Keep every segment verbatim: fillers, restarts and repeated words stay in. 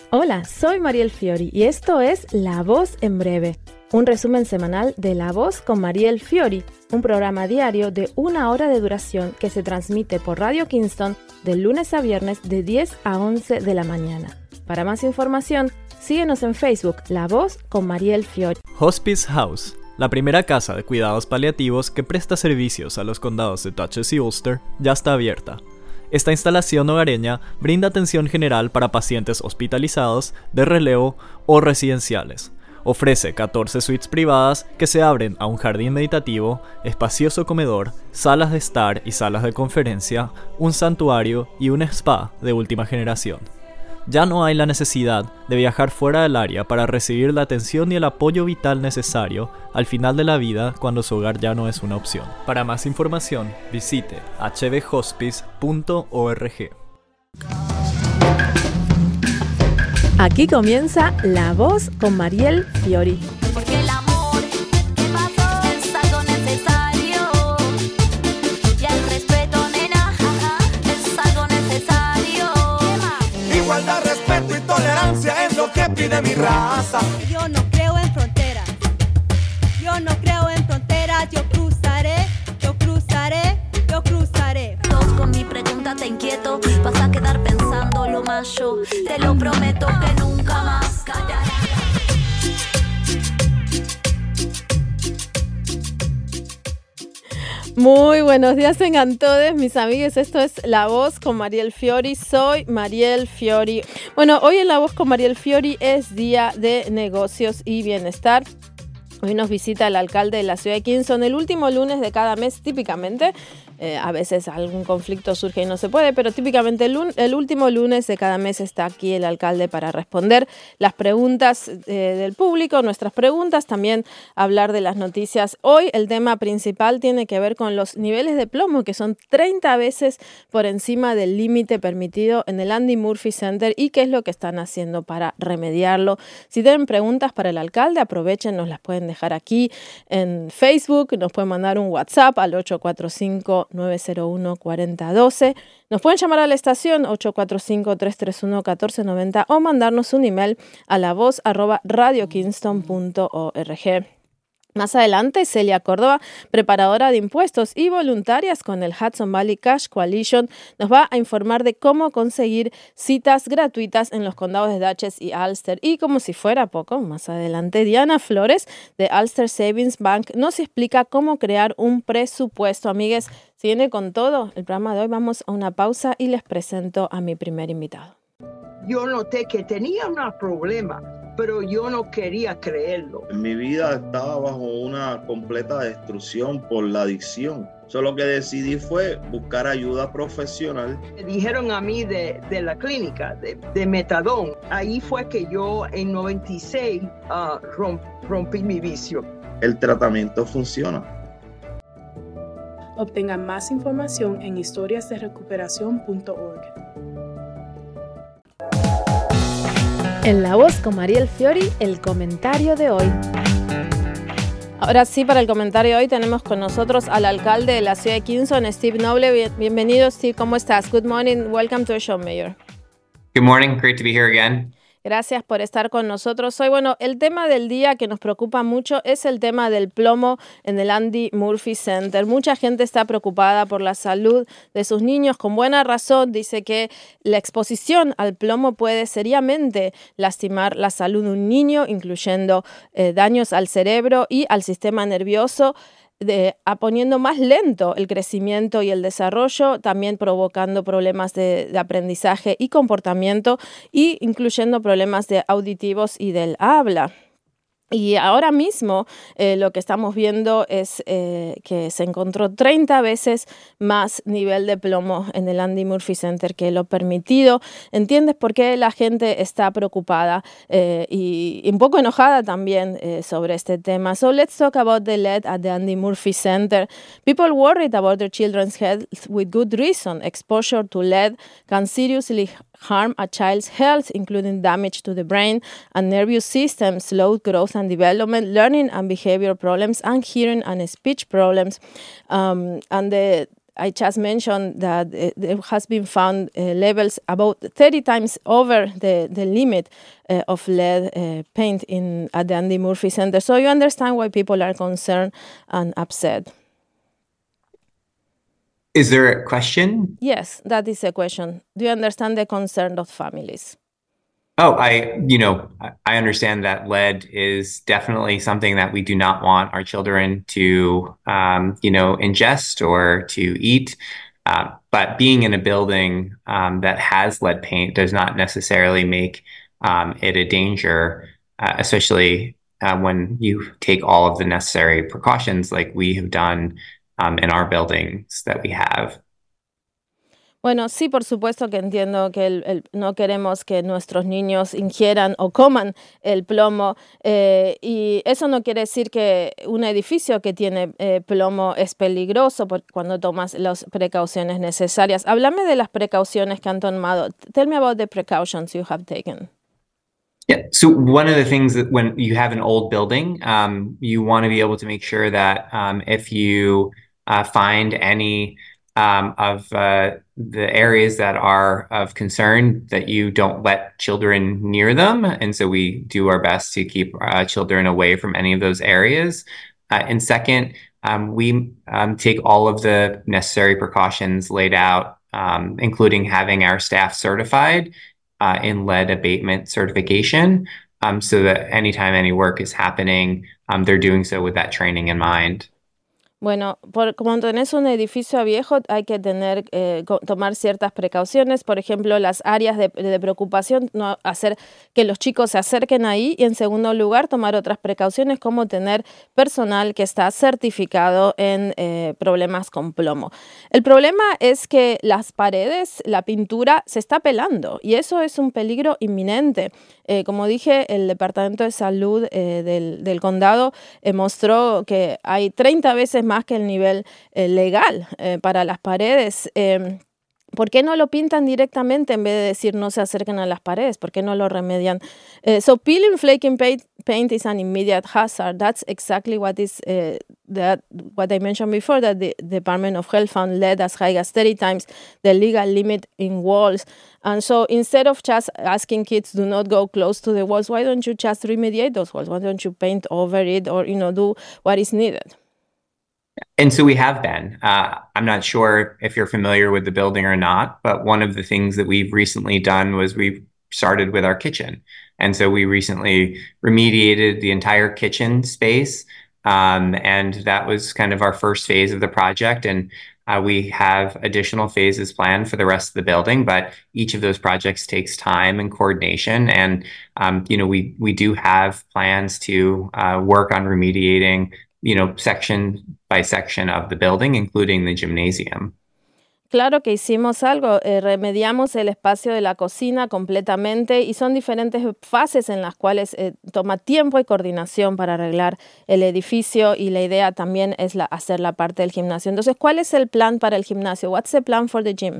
Hola, soy Mariel Fiori y esto es La Voz en Breve, un resumen semanal de La Voz con Mariel Fiori, un programa diario de una hora de duración que se transmite por Radio Kingston de lunes a viernes de diez a once de la mañana. Para más información, síguenos en Facebook, La Voz con Mariel Fiori. Hospice House, la primera casa de cuidados paliativos que presta servicios a los condados de Dutchess y Ulster, ya está abierta. Esta instalación hogareña brinda atención general para pacientes hospitalizados, de relevo o residenciales. Ofrece catorce suites privadas que se abren a un jardín meditativo, espacioso comedor, salas de estar y salas de conferencia, un santuario y un spa de última generación. Ya no hay la necesidad de viajar fuera del área para recibir la atención y el apoyo vital necesario al final de la vida cuando su hogar ya no es una opción. Para más información, visite h b hospice punto org. Aquí comienza La Voz con Mariel Fiori. Porque el amor que pasó es algo necesario. Y el respeto, nena, es algo necesario. Igualdad, respeto y tolerancia es lo que pide mi raza. Yo no creo en fronteras. Yo no creo en fronteras. Yo cruzaré, yo cruzaré, yo cruzaré. Dos con mi pregunta te inquieto. Vas a quedar pensando lo más yo. Te lo prometo que nunca más callaré. Muy buenos días tengan todos mis amigos, esto es La Voz con Mariel Fiori, soy Mariel Fiori. Bueno, hoy en La Voz con Mariel Fiori es día de negocios y bienestar. Hoy nos visita el alcalde de la ciudad de Kingston el último lunes de cada mes, típicamente. Eh, a veces algún conflicto surge y no se puede, pero típicamente el, un, el último lunes de cada mes está aquí el alcalde para responder las preguntas eh, del público, nuestras preguntas, también hablar de las noticias. Hoy el tema principal tiene que ver con los niveles de plomo, que son treinta veces por encima del límite permitido en el Andy Murphy Center y qué es lo que están haciendo para remediarlo. Si tienen preguntas para el alcalde, aprovechen, nos las pueden dejar aquí en Facebook, nos pueden mandar un WhatsApp al ocho cuatro cinco, nueve cero uno, cuatro cero uno dos. Nos pueden llamar a la estación ocho cuatro cinco, tres tres uno, uno cuatro nueve cero o mandarnos un email a la voz arroba radio kingston punto org. Más adelante, Celia Córdoba, preparadora de impuestos y voluntarias con el Hudson Valley Cash Coalition, nos va a informar de cómo conseguir citas gratuitas en los condados de Dutchess y Ulster. Y como si fuera poco, más adelante, Diana Flores de Ulster Savings Bank nos explica cómo crear un presupuesto. Amigues, si viene con todo el programa de hoy, vamos a una pausa y les presento a mi primer invitado. Yo noté que tenía un problema, pero yo no quería creerlo. Mi vida estaba bajo una completa destrucción por la adicción. Solo que decidí fue buscar ayuda profesional. Me dijeron a mí de, de la clínica, de, de metadón. Ahí fue que yo en noventa y seis uh, romp, rompí mi vicio. El tratamiento funciona. Obtengan más información en historias de recuperación punto org. En La Voz con Mariel Fiori, el comentario de hoy. Ahora sí, para el comentario de hoy tenemos con nosotros al alcalde de la ciudad de Kingston, Steve Noble. Bienvenido, Steve. ¿Cómo estás? Good morning. Welcome to the show, Mayor. Good morning. Great to be here again. Gracias por estar con nosotros hoy. Bueno, el tema del día que nos preocupa mucho es el tema del plomo en el Andy Murphy Center. Mucha gente está preocupada por la salud de sus niños, con buena razón. Dice que la exposición al plomo puede seriamente lastimar la salud de un niño, incluyendo eh, daños al cerebro y al sistema nervioso, De, a poniendo más lento el crecimiento y el desarrollo, también provocando problemas de, de aprendizaje y comportamiento, y incluyendo problemas de auditivos y del habla. Y ahora mismo eh, lo que estamos viendo es eh, que se encontró treinta veces más nivel de plomo en el Andy Murphy Center que lo permitido. ¿Entiendes por qué la gente está preocupada eh, y, y un poco enojada también eh, sobre este tema? So let's talk about the lead at the Andy Murphy Center. People worried about their children's health with good reason. Exposure to lead can seriously harm a child's health, including damage to the brain and nervous system, slowed growth and development, learning and behavior problems, and hearing and speech problems. Um, and the I just mentioned that uh, there has been found uh, levels about thirty times over the, the limit uh, of lead uh, paint in at the Andy Murphy Center. So you understand why people are concerned and upset. Is there a question? Yes, that is a question. Do you understand the concern of families? Oh, I, you know, I- I understand that lead is definitely something that we do not want our children to, um, you know, ingest or to eat. Uh, but being in a building um, that has lead paint does not necessarily make um, it a danger, uh, especially uh, when you take all of the necessary precautions like we have done um, in our buildings that we have. Bueno, sí, por supuesto que entiendo que el, el- no queremos que nuestros niños ingieran o coman el plomo eh, y eso no quiere decir que un edificio que tiene eh, plomo es peligroso por- cuando tomas las precauciones necesarias. Háblame de las precauciones que han tomado. Tell me about the precautions you have taken. Yeah. So one of the things that when you have an old building, um, you want to be able to make sure that um, if you uh, find any um, of uh, the areas that are of concern, that you don't let children near them. And so we do our best to keep uh, children away from any of those areas. Uh, and second, um, we um, take all of the necessary precautions laid out, um, including having our staff certified uh, in lead abatement certification, um, so that anytime any work is happening, um, they're doing so with that training in mind. Bueno, por, como tenés un edificio viejo, hay que tener, eh, co- tomar ciertas precauciones. Por ejemplo, las áreas de, de preocupación, no hacer que los chicos se acerquen ahí. Y en segundo lugar, tomar otras precauciones como tener personal que está certificado en eh, problemas con plomo. El problema es que las paredes, la pintura, se está pelando y eso es un peligro inminente. Eh, como dije, el Departamento de Salud eh, del, del condado eh, mostró que hay treinta veces más que el nivel eh, legal eh, para las paredes. Eh, ¿Por qué no lo pintan directamente en vez de decir no se acerquen a las paredes? ¿Por qué no lo remedian? Eh, so peeling, flaking paint, paint is an immediate hazard. That's exactly what is uh, that what I mentioned before, that the Department of Health found lead as high as thirty times the legal limit in walls. And so instead of just asking kids do not go close to the walls, why don't you just remediate those walls? Why don't you paint over it or, you know, do what is needed? And so we have been. Uh, I'm not sure if you're familiar with the building or not, but one of the things that we've recently done was we've started with our kitchen. And so we recently remediated the entire kitchen space. Um, and that was kind of our first phase of the project. And uh, we have additional phases planned for the rest of the building, but each of those projects takes time and coordination. And, um, you know, we, we do have plans to uh, work on remediating, you know, section by section of the building, including the gymnasium. Claro que hicimos algo, eh, remediamos el espacio de la cocina completamente y son diferentes fases en las cuales eh, toma tiempo y coordinación para arreglar el edificio y la idea también es la, hacer la parte del gimnasio. Entonces, ¿cuál es el plan para el gimnasio? What's the plan for the gym?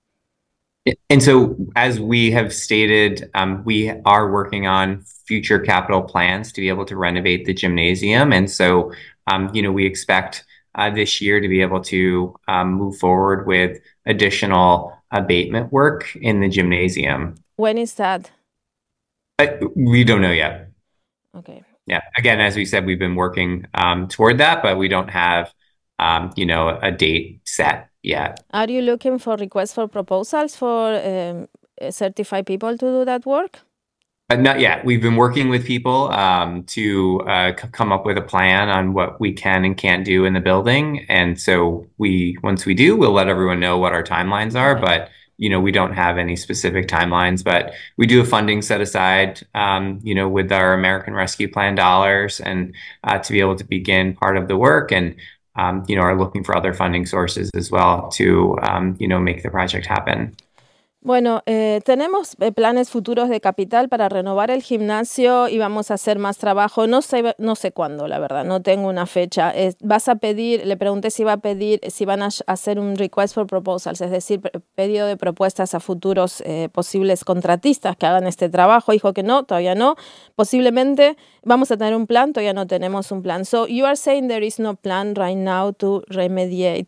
And so, as we have stated, um, we are working on future capital plans to be able to renovate the gymnasium. And so, um, you know, we expect uh, this year to be able to um, move forward with additional abatement work in the gymnasium. When is that? But we don't know yet. Okay. Yeah. Again, as we said, we've been working um, toward that, but we don't have, um, you know, a date set yet. Are you looking for requests for proposals for um, certified people to do that work? Uh, not yet. We've been working with people um, to uh, c- come up with a plan on what we can and can't do in the building. And so we, once we do, we'll let everyone know what our timelines are. But, you know, we don't have any specific timelines, but we do have funding set aside, um, you know, with our American Rescue Plan dollars and uh, to be able to begin part of the work and, um, you know, are looking for other funding sources as well to, um, you know, make the project happen. Bueno, eh, tenemos eh, planes futuros de capital para renovar el gimnasio y vamos a hacer más trabajo. No sé, no sé cuándo, la verdad, no tengo una fecha. Eh, vas a pedir, le pregunté si va a pedir, si van a hacer un request for proposals, es decir, pedido de propuestas a futuros eh, posibles contratistas que hagan este trabajo. Dijo que no, todavía no. Posiblemente vamos a tener un plan, todavía no tenemos un plan. So you are saying there is no plan right now to remediate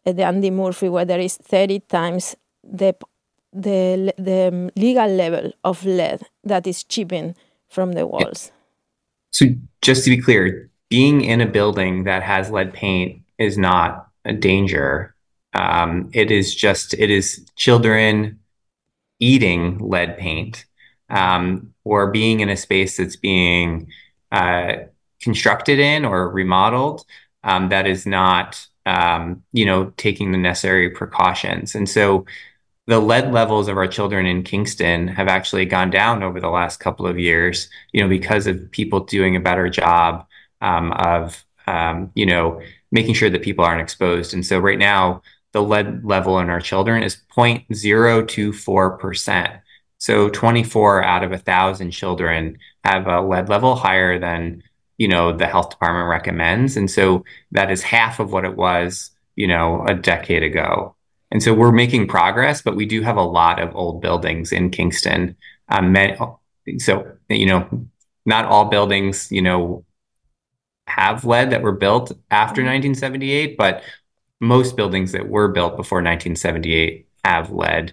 uh, the Andy Murphy, where there is thirty times the the the legal level of lead that is chipping from the walls. So just to be clear, being in a building that has lead paint is not a danger. Um, it is just, it is children eating lead paint, um, or being in a space that's being uh, constructed in or remodeled, um, that is not, um, you know, taking the necessary precautions. And so the lead levels of our children in Kingston have actually gone down over the last couple of years, you know, because of people doing a better job um, of, um, you know, making sure that people aren't exposed. And so right now, the lead level in our children is zero point zero two four percent. So twenty-four out of a thousand children have a lead level higher than, you know, the health department recommends. And so that is half of what it was, you know, a decade ago. And so we're making progress, but we do have a lot of old buildings in Kingston. Um, so, you know, not all buildings, you know, have lead that were built after nineteen seventy-eight, but most buildings that were built before nineteen seventy-eight have lead.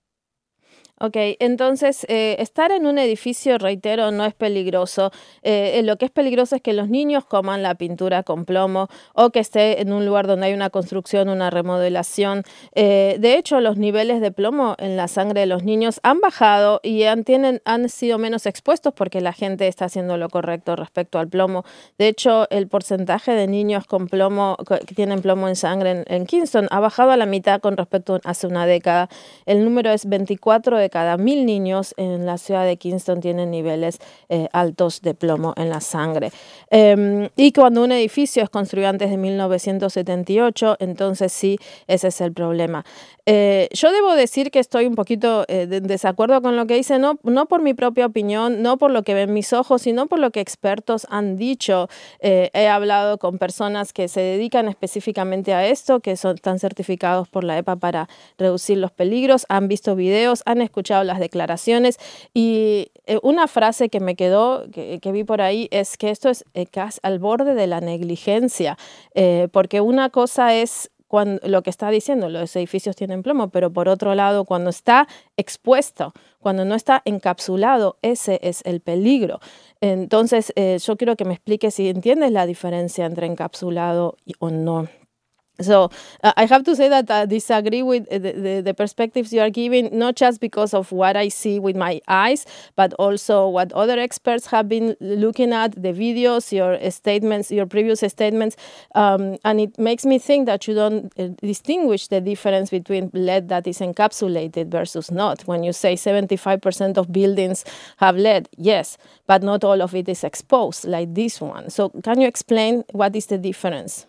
Ok, entonces eh, estar en un edificio, reitero, no es peligroso. Eh, lo que es peligroso es que los niños coman la pintura con plomo o que esté en un lugar donde hay una construcción, una remodelación. Eh, de hecho, los niveles de plomo en la sangre de los niños han bajado y han, tienen, han sido menos expuestos porque la gente está haciendo lo correcto respecto al plomo. De hecho, el porcentaje de niños con plomo, que tienen plomo en sangre en, en Kingston ha bajado a la mitad con respecto a hace una década. El número es veinticuatro de cada mil niños en la ciudad de Kingston tienen niveles eh, altos de plomo en la sangre. Eh, y cuando un edificio es construido antes de mil novecientos setenta y ocho, entonces sí, ese es el problema. Eh, yo debo decir que estoy un poquito eh, de desacuerdo con lo que dice, no, no por mi propia opinión, no por lo que ven mis ojos, sino por lo que expertos han dicho. Eh, he hablado con personas que se dedican específicamente a esto, que son, están certificados por la E P A para reducir los peligros, han visto videos, han escuchado las declaraciones y eh, una frase que me quedó, que, que vi por ahí, es que esto es eh, casi al borde de la negligencia, eh, porque una cosa es cuando, lo que está diciendo, los edificios tienen plomo, pero por otro lado, cuando está expuesto, cuando no está encapsulado, ese es el peligro. Entonces, eh, yo quiero que me expliques si entiendes la diferencia entre encapsulado y, o no. So uh, I have to say that I disagree with the, the, the perspectives you are giving, not just because of what I see with my eyes, but also what other experts have been looking at, the videos, your statements, your previous statements. Um, and it makes me think that you don't uh, distinguish the difference between lead that is encapsulated versus not. When you say seventy-five percent of buildings have lead, yes, but not all of it is exposed like this one. So can you explain what is the difference?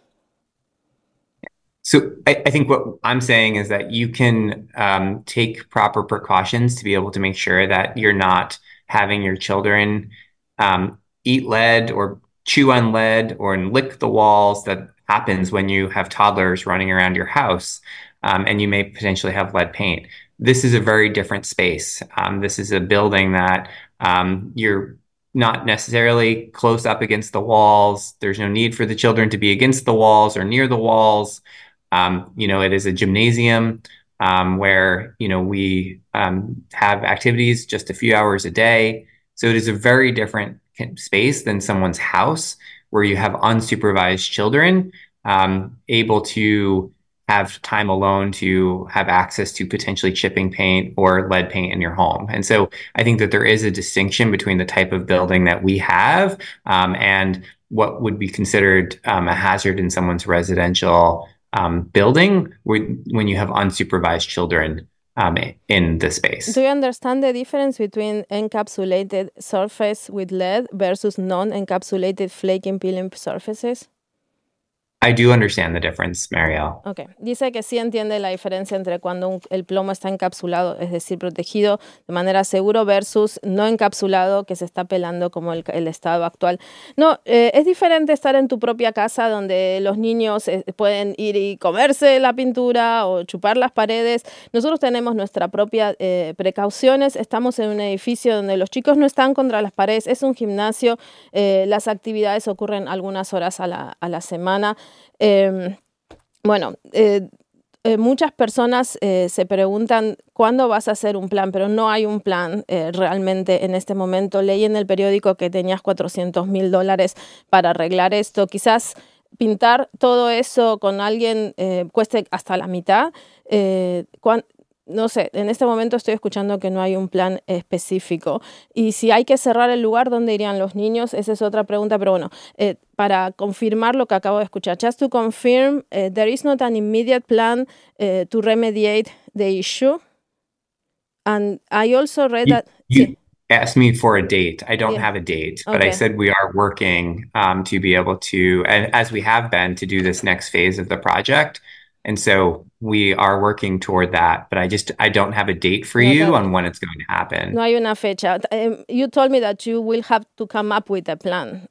So I, I think what I'm saying is that you can um, take proper precautions to be able to make sure that you're not having your children um, eat lead or chew on lead or lick the walls. That happens when you have toddlers running around your house, um, and you may potentially have lead paint. This is a very different space. Um, this is a building that um, you're not necessarily close up against the walls. There's no need for the children to be against the walls or near the walls. Um, you know, it is a gymnasium um, where, you know, we um, have activities just a few hours a day. So it is a very different space than someone's house where you have unsupervised children um, able to have time alone to have access to potentially chipping paint or lead paint in your home. And so I think that there is a distinction between the type of building that we have um, and what would be considered um, a hazard in someone's residential Um, building when you have unsupervised children um, in the space. Do you understand the difference between encapsulated surface with lead versus non-encapsulated flaking peeling surfaces? I do understand the difference, Marielle. Okay. Dice que sí entiende la diferencia entre cuando un, el plomo está encapsulado, es decir, protegido de manera segura, versus no encapsulado, que se está pelando como el, el estado actual. No, eh, es diferente estar en tu propia casa donde los niños eh, pueden ir y comerse la pintura o chupar las paredes. Nosotros tenemos nuestra propia eh, precauciones. Estamos en un edificio donde los chicos no están contra las paredes. Es un gimnasio. Eh, las actividades ocurren algunas horas a la, a la semana. Eh, bueno, eh, eh, muchas personas eh, se preguntan cuándo vas a hacer un plan, pero no hay un plan eh, realmente en este momento. Leí en el periódico que tenías cuatrocientos mil dólares para arreglar esto. Quizás pintar todo eso con alguien eh, cueste hasta la mitad. Eh, cuan- no sé, en este momento estoy escuchando que no hay un plan específico. Y si hay que cerrar el lugar, ¿dónde irían los niños? Esa es otra pregunta, pero bueno, eh, para confirmar lo que acabo de escuchar. Just to confirm, eh, there is not an immediate plan eh, to remediate the issue. And I also read You, that... you Sí, asked me for a date. I don't yeah. have a date, but I Okay. said we are working um, to be able to, and as we have been, to do this next phase of the project. And so we are working toward that, but I just I don't have a date for No, you that- on when it's going to happen. No hay una fecha. Um, you told me that you will have to come up with a plan.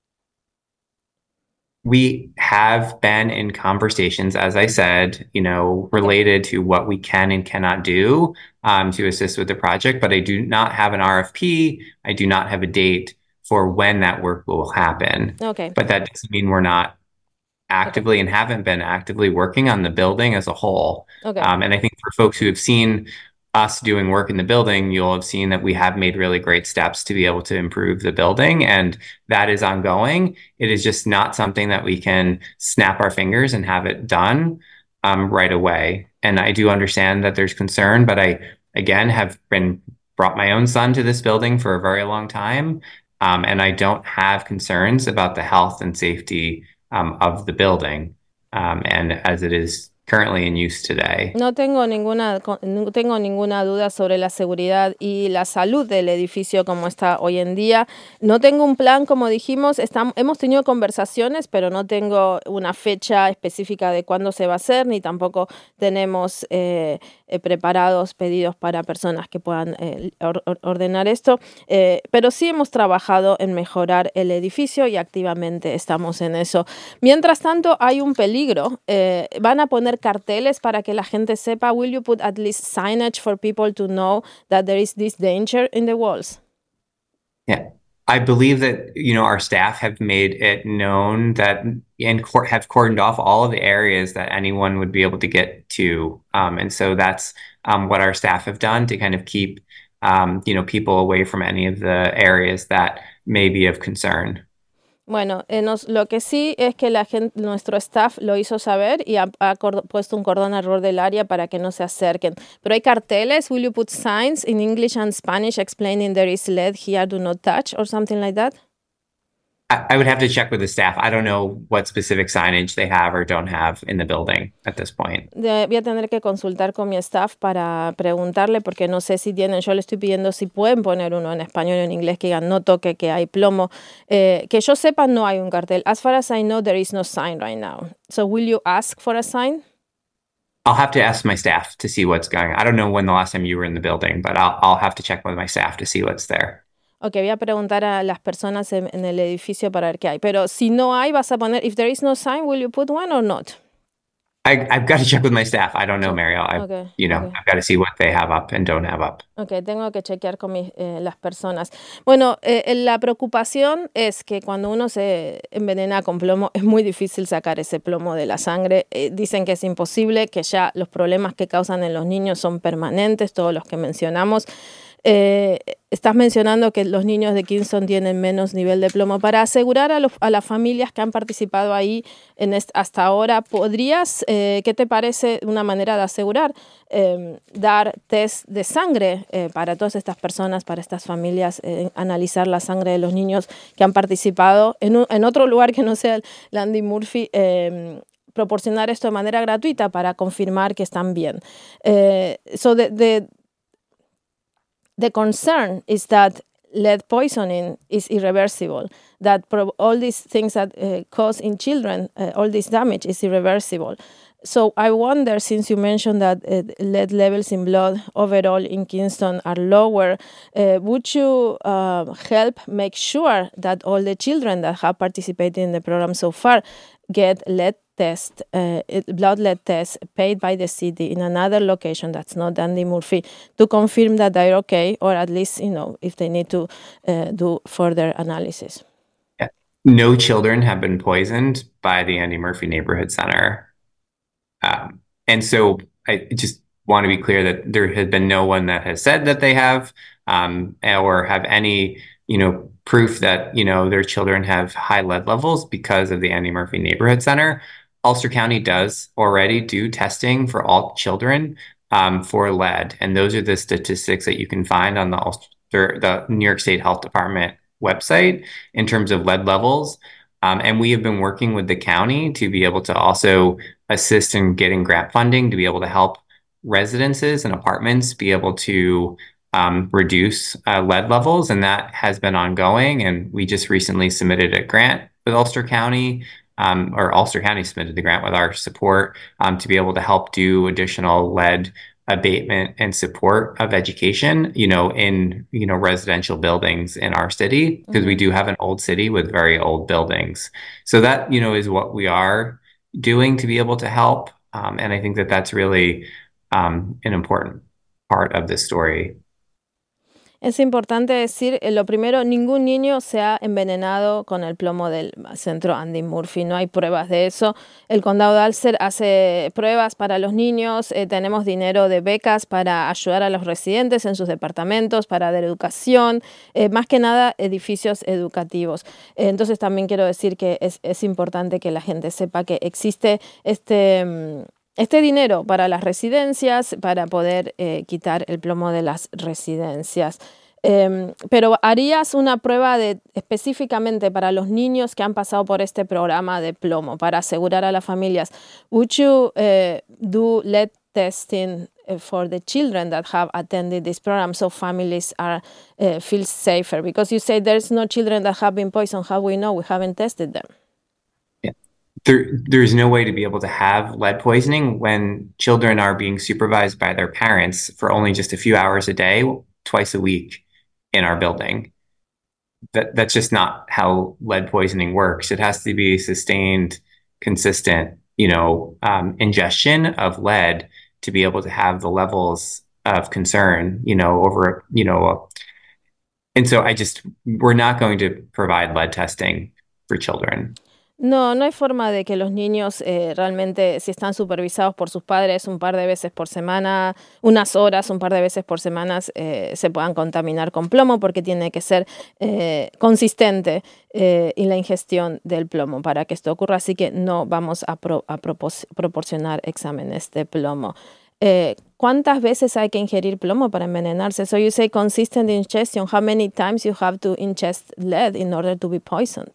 We have been in conversations, as I said, you know, related to what we can and cannot do um, to assist with the project, but I do not have an R F P. I do not have a date for when that work will happen. Okay. But that doesn't mean we're not actively and haven't been actively working on the building as a whole. Okay. Um, and I think for folks who have seen us doing work in the building, you'll have seen that we have made really great steps to be able to improve the building, and that is ongoing. It is just not something that we can snap our fingers and have it done um, right away. And I do understand that there's concern, but I, again, have been brought my own son to this building for a very long time, um, and I don't have concerns about the health and safety um, of the building, um, and as it is currently in use today. No tengo ninguna, co- no tengo ninguna duda sobre la seguridad y la salud del edificio como está hoy en día. No tengo un plan, como dijimos, estam- hemos tenido conversaciones, pero no tengo una fecha específica de cuándo se va a hacer, ni tampoco tenemos eh, eh, preparados pedidos para personas que puedan eh, or- or- ordenar esto. Eh, pero sí hemos trabajado en mejorar el edificio y activamente estamos en eso. Mientras tanto, hay un peligro. Eh, van a poner carteles para que la gente sepa. Will you put at least signage for people to know that there is this danger in the walls? Yeah. I believe that, you know, our staff have made it known that and cor- have cordoned off all of the areas that anyone would be able to get to. Um, and so that's um, what our staff have done to kind of keep, um, you know, people away from any of the areas that may be of concern. Bueno, eh, nos- lo que sí es que la gente, nuestro staff lo hizo saber y ha, ha cor- puesto un cordón alrededor del área para que no se acerquen. Pero hay carteles. Will you put signs in English and Spanish explaining there is lead here, do not touch, or something like that? I, I would have to check with the staff. I don't know what specific signage they have or don't have in the building at this point. De- voy a tener que consultar con mi staff para preguntarle porque no sé si tienen, yo le estoy pidiendo si pueden poner uno en español o en inglés que digan no toque, que hay plomo. Eh, que yo sepa no hay un cartel. As far as I know, there is no sign right now. So will you ask for a sign? I'll have to ask my staff to see what's going on. I don't know when the last time you were in the building, but I'll, I'll have to check with my staff to see what's there. Ok, voy a preguntar a las personas en, en el edificio para ver qué hay. Pero si no hay, vas a poner, if there is no sign, will you put one or not? I, I've got to check with my staff. I don't know, Oh, Mariel. I, okay, you know, okay. I've got to see what they have up and don't have up. Ok, tengo que chequear con mis, eh, las personas. Bueno, eh, la preocupación es que cuando uno se envenena con plomo es muy difícil sacar ese plomo de la sangre. Eh, dicen que es imposible, que ya los problemas que causan en los niños son permanentes, todos los que mencionamos. Eh, estás mencionando que los niños de Kingston tienen menos nivel de plomo. Para asegurar a, los, a las familias que han participado ahí en est- hasta ahora, ¿podrías, eh, qué te parece una manera de asegurar, eh, dar test de sangre eh, para todas estas personas, para estas familias, eh, analizar la sangre de los niños que han participado en, un- en otro lugar que no sea el Landy Murphy? Eh, proporcionar esto de manera gratuita para confirmar que están bien. Eh, so the, the, The concern is that lead poisoning is irreversible, that pro- all these things that uh, cause in children, uh, all this damage is irreversible. So I wonder, since you mentioned that uh, lead levels in blood overall in Kingston are lower, uh, would you uh, help make sure that all the children that have participated in the program so far get lead test, uh, it- blood lead tests paid by the city in another location that's not Dandy Murphy to confirm that they're okay, or at least, you know, if they need to uh, do further analysis? No children have been poisoned by the Andy Murphy Neighborhood Center. Um, and so I just want to be clear that there has been no one that has said that they have, um, or have any, you know, proof that, you know, their children have high lead levels because of the Andy Murphy Neighborhood Center. Ulster County does already do testing for all children um, for lead, and those are the statistics that you can find on the Ulster, the New York State Health Department website in terms of lead levels. Um, and we have been working with the county to be able to also assist in getting grant funding to be able to help residences and apartments be able to um, reduce uh, lead levels. And that has been ongoing. And we just recently submitted a grant with Ulster County, um, or Ulster County submitted the grant with our support um, to be able to help do additional lead abatement and support of education, you know, in, you know, residential buildings in our city, because mm-hmm. we do have an old city with very old buildings. So that, you know, is what we are doing to be able to help. Um, and I think that that's really um, an important part of this story. Es importante decir, eh, lo primero, ningún niño se ha envenenado con el plomo del centro Andy Murphy, no hay pruebas de eso. El condado de Ulster hace pruebas para los niños, eh, tenemos dinero de becas para ayudar a los residentes en sus departamentos, para dar educación, eh, más que nada edificios educativos. Eh, entonces también quiero decir que es, es importante que la gente sepa que existe este... Este dinero para las residencias, para poder eh, quitar el plomo de las residencias. Eh, pero ¿harías una prueba de, específicamente para los niños que han pasado por este programa de plomo, para asegurar a las familias? Would you uh, do lead testing for the children that have attended this program so families are uh, feel safer? Because you say there's no children that have been poisoned. How we know? We haven't tested them. There, there's no way to be able to have lead poisoning when children are being supervised by their parents for only just a few hours a day, twice a week in our building. That, that's just not how lead poisoning works. It has to be sustained, consistent, you know, um, ingestion of lead to be able to have the levels of concern, you know, over, you know, and so I just, we're not going to provide lead testing for children. No, no hay forma de que los niños eh, realmente, si están supervisados por sus padres un par de veces por semana, unas horas, un par de veces por semana, eh, se puedan contaminar con plomo, porque tiene que ser eh, consistente eh, en la ingestión del plomo para que esto ocurra. Así que no vamos a, pro, a propos, proporcionar exámenes de plomo. Eh, ¿Cuántas veces hay que ingerir plomo para envenenarse? So you say consistent ingestion. How many times you have to ingest lead in order to be poisoned?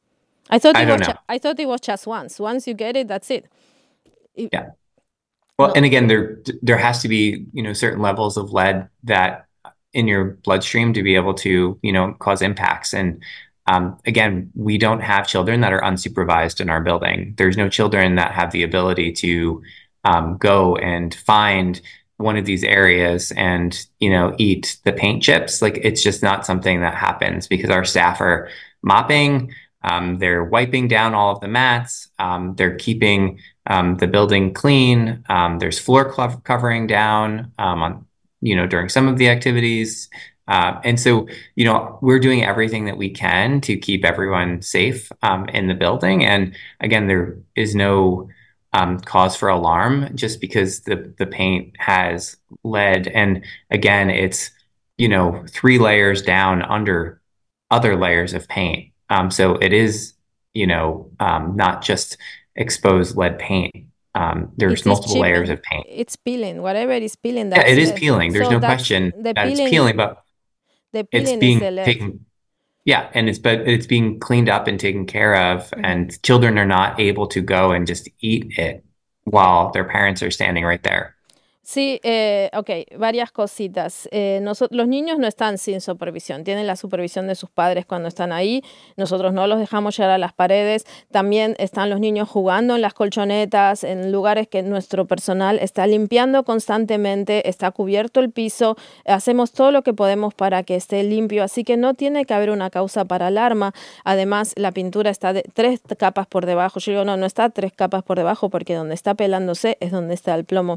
I thought, I it don't was know. ju- I thought it was just once. Once you get it, that's it. It- Yeah. Well, No. and again, there there has to be, you know, certain levels of lead that in your bloodstream to be able to, you know, cause impacts. And um, again, we don't have children that are unsupervised in our building. There's no children that have the ability to um, go and find one of these areas and, you know, eat the paint chips. Like, it's just not something that happens because our staff are mopping. Um, they're wiping down all of the mats. Um, they're keeping um, the building clean. Um, there's floor clo- covering down um, on, you know, during some of the activities. Uh, and so, you know, we're doing everything that we can to keep everyone safe um, in the building. And again, there is no um, cause for alarm just because the, the paint has lead. And again, it's, you know, three layers down under other layers of paint. Um, so it is, you know, um, not just exposed lead paint. Um, there's It is multiple layers chipping. of paint. It's peeling. Whatever is peeling, Yeah, that's it is lead. peeling. There's So no that's question the that it's peeling. peeling, but The it's peeling is being the lead. taken. Yeah, and it's but it's being cleaned up and taken care of, Mhm. and children are not able to go and just eat it while their parents are standing right there. Sí, eh, ok, varias cositas. Eh, noso- los niños no están sin supervisión, tienen la supervisión de sus padres cuando están ahí. Nosotros no los dejamos llegar a las paredes. También están los niños jugando en las colchonetas, en lugares que nuestro personal está limpiando constantemente, está cubierto el piso. Hacemos todo lo que podemos para que esté limpio, así que no tiene que haber una causa para alarma. Además, la pintura está de tres capas por debajo. Yo digo, no, no está tres capas por debajo porque donde está pelándose es donde está el plomo.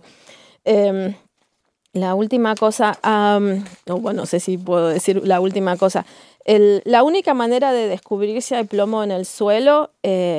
Em, la última cosa, am, o bueno, no sé si puedo decir la última cosa. El- la única manera de descubrir si hay plomo en el suelo eh,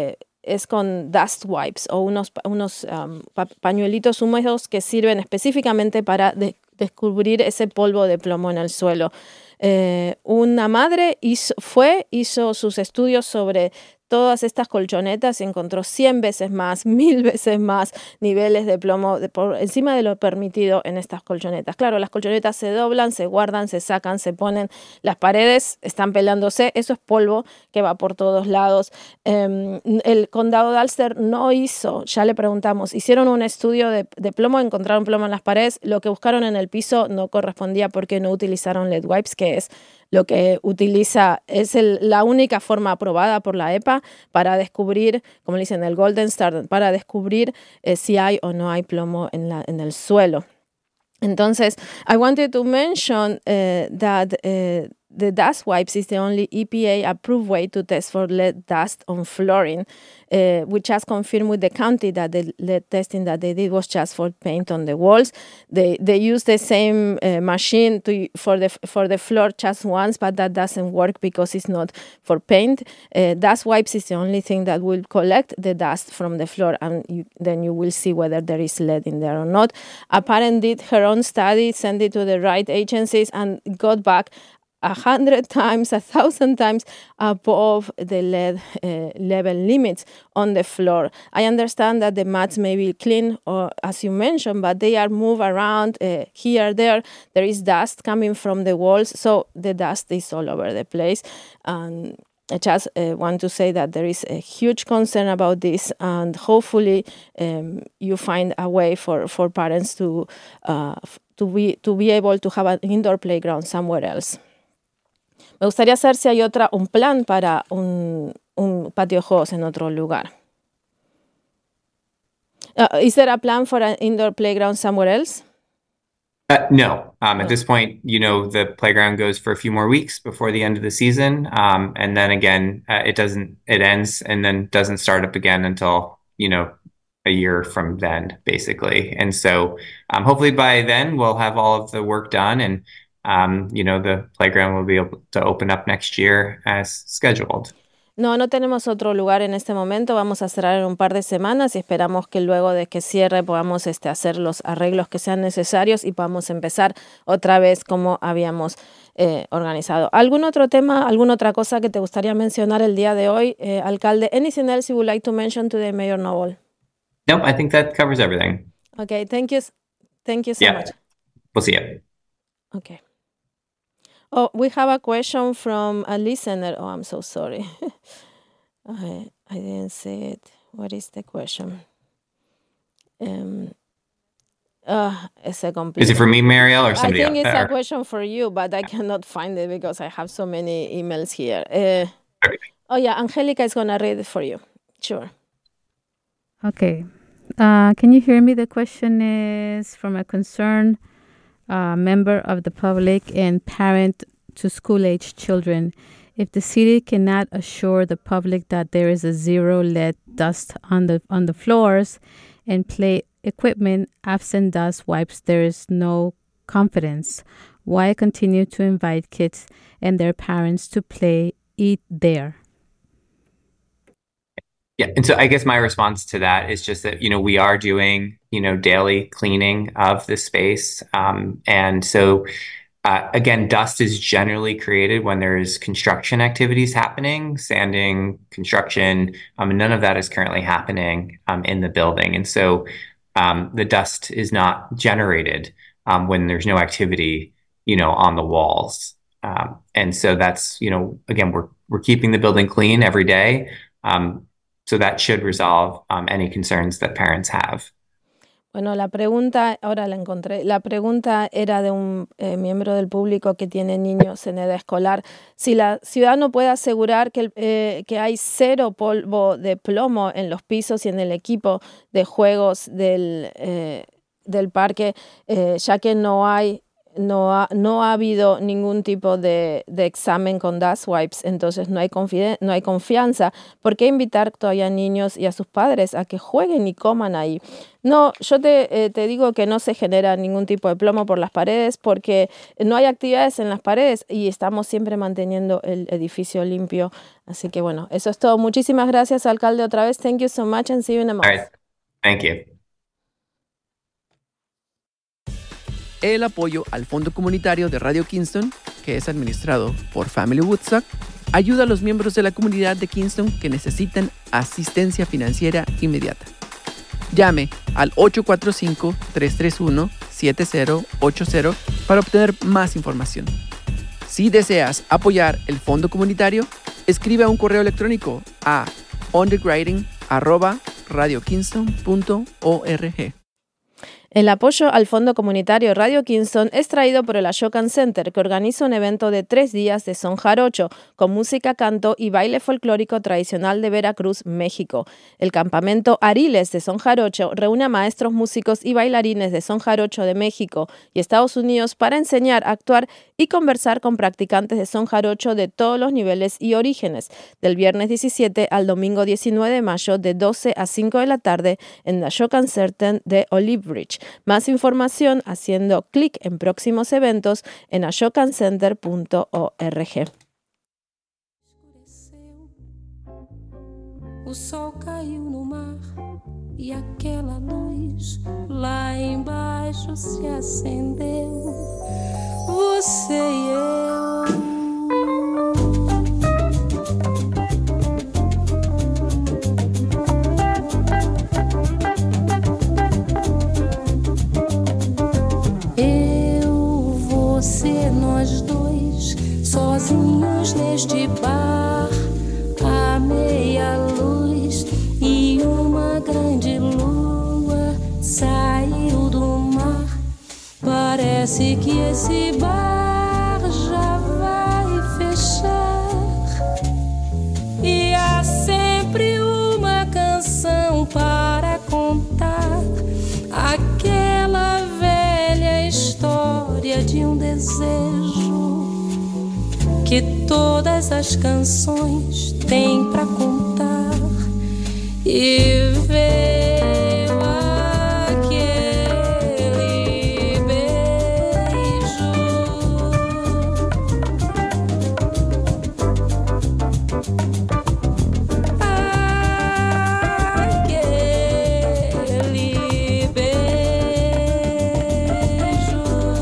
es con dust wipes o unos, unos um, pa pañuelitos húmedos que sirven específicamente para de descubrir ese polvo de plomo en el suelo. Eh, una madre hizo, fue, hizo sus estudios sobre todas estas colchonetas y encontró cien veces más, mil veces más niveles de plomo de, por encima de lo permitido en estas colchonetas. Claro, las colchonetas se doblan, se guardan, se sacan, se ponen, las paredes están pelándose, eso es polvo que va por todos lados. Eh, el condado de Ulster no hizo, ya le preguntamos, hicieron un estudio de, de plomo, encontraron plomo en las paredes, lo que buscaron en el piso no correspondía porque no utilizaron lead wipes, que es lo que utiliza, es el, la única forma aprobada por la E P A para descubrir, como le dicen, el Golden Standard, para descubrir eh, si hay o no hay plomo en, la, en el suelo. Entonces, I wanted to mention uh, that uh, the dust wipes is the only E P A-approved way to test for lead dust on flooring, uh, which has confirmed with the county that the lead testing that they did was just for paint on the walls. They they use the same uh, machine to for the for the floor just once, but that doesn't work because it's not for paint. Uh, dust wipes is the only thing that will collect the dust from the floor, and you, then you will see whether there is lead in there or not. A parent did her own study, sent it to the right agencies, and got back a hundred times, a thousand times above the lead uh, level limits on the floor. I understand that the mats may be clean, or as you mentioned, but they are moved around uh, here, there. There is dust coming from the walls, so the dust is all over the place. And I just uh, want to say that there is a huge concern about this, and hopefully um, you find a way for, for parents to uh, to be to be able to have an indoor playground somewhere else. Me gustaría saber si hay otra, un plan para un, un patio de juegos en otro lugar. Uh, is there a plan for an indoor playground somewhere else? Uh, no. Um, at this point, you know, the playground goes for a few more weeks before the end of the season. Um, and then again, uh, it doesn't, it ends and then doesn't start up again until, you know, a year from then, basically. And so um, hopefully by then we'll have all of the work done, and Um, you know, the playground will be able to open up next year as scheduled. No, no tenemos otro lugar en este momento. Vamos a cerrar en un par de semanas y esperamos que luego de que cierre podamos este, hacer los arreglos que sean necesarios y podamos empezar otra vez como habíamos eh, organizado. ¿Algún otro tema, alguna otra cosa que te gustaría mencionar el día de hoy, eh, alcalde? Anything else you would like to mention today, Mayor Noble? No, I think that covers everything. Okay, thank you. Thank you so yeah. much. We'll see you. Okay. Oh, we have a question from a listener. Oh, I'm so sorry. I I didn't see it. What is the question? Um, uh, it's a complete. Is it for me, Mariel, or somebody I think else? it's Or- a question for you, but I cannot find it because I have so many emails here. Uh, Okay. oh, yeah, Angelica is going to read it for you. Sure. Okay. Uh, can you hear me? The question is from a concerned uh, member of the public and parent to school-age children. If the city cannot assure the public that there is a zero lead dust on the on the floors and play equipment absent dust wipes, there is no confidence. Why continue to invite kids and their parents to play, eat there? Yeah. And so I guess my response to that is just that, you know, we are doing, you know, daily cleaning of the space. Um, and so, uh, again, dust is generally created when there's construction activities happening, sanding, construction, um, and none of that is currently happening um, in the building. And so um, the dust is not generated um, when there's no activity, you know, on the walls. Um, and so that's, you know, again, we're, we're keeping the building clean every day. Um, So that should resolve um, any concerns that parents have. Bueno, la pregunta, ahora la encontré, la pregunta era de un eh, miembro del público que tiene niños en edad escolar. Si la ciudad no puede asegurar que, el, eh, que hay cero polvo de plomo en los pisos y en el equipo de juegos del, eh, del parque, eh, ya que no hay no ha, no ha habido ningún tipo de, de examen con D A S Wipes, entonces no hay, confide- no hay confianza. ¿Por qué invitar todavía a niños y a sus padres a que jueguen y coman ahí? No, yo te, eh, te digo que no se genera ningún tipo de plomo por las paredes porque no hay actividades en las paredes y estamos siempre manteniendo el edificio limpio. Así que bueno, eso es todo. Muchísimas gracias, alcalde, otra vez. Thank you so much and see you in a month. All right. Thank you. El apoyo al Fondo Comunitario de Radio Kingston, que es administrado por Family Woodstock, ayuda a los miembros de la comunidad de Kingston que necesitan asistencia financiera inmediata. Llame al ocho cuatro cinco, tres tres uno, siete cero ocho cero para obtener más información. Si deseas apoyar el Fondo Comunitario, escribe un correo electrónico a underwriting arroba radio kingston punto org. El apoyo al Fondo Comunitario Radio Kingston es traído por el Ashokan Center, que organiza un evento de tres días de son jarocho, con música, canto y baile folclórico tradicional de Veracruz, México. El campamento Ariles de son jarocho reúne a maestros músicos y bailarines de son jarocho de México y Estados Unidos para enseñar, actuar y conversar con practicantes de son jarocho de todos los niveles y orígenes, del viernes diecisiete al domingo diecinueve de mayo de doce a cinco de la tarde en el Ashokan Center de Olive Bridge. Más información haciendo clic en próximos eventos en ashokan center punto org. O sol caiu no mar e aquela luz lá embaixo se acendeu. Você e eu. Você, nós dois, sozinhos neste bar, a meia luz e uma grande lua saiu do mar. Parece que esse bar já vai fechar e há sempre uma canção para contar, aquela velha história de um desejo que todas as canções têm pra contar. E veio aquele beijo, aquele beijo.